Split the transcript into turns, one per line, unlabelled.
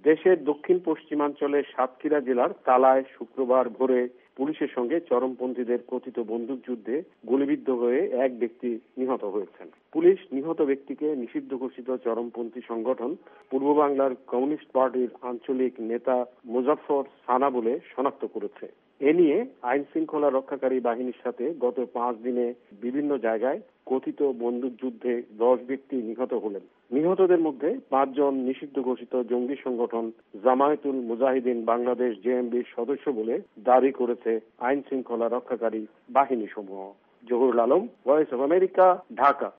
দেশের দক্ষিণ পশ্চিমাঞ্চলের সাতক্ষীরা জেলার তালায় শুক্রবার ভোরে পুলিশের সঙ্গে চরমপন্থীদের কথিত বন্দুকযুদ্ধে গুলিবিদ্ধ হয়ে এক ব্যক্তি নিহত হয়েছেন। পুলিশ নিহত ব্যক্তিকে নিষিদ্ধ ঘোষিত চরমপন্থী সংগঠন পূর্ব বাংলার কমিউনিস্ট পার্টির আঞ্চলিক নেতা মুজাফফর সানা বলে শনাক্ত করেছে। এ নিয়ে আইন শৃঙ্খলা রক্ষাকারী বাহিনীর সাথে গত 5 দিনে বিভিন্ন জায়গায় কথিত বন্দুকযুদ্ধে 10 ব্যক্তি নিহত হলেন। নিহতদের মধ্যে 5 জন নিষিদ্ধ ঘোষিত জঙ্গি সংগঠন জামায়াতুল মুজাহিদিন বাংলাদেশ জেএমবির সদস্য বলে দাবি করেছে আইন শৃঙ্খলা রক্ষাকারী বাহিনী সমূহ। Zahurul Alam, Voice of America, Dhaka.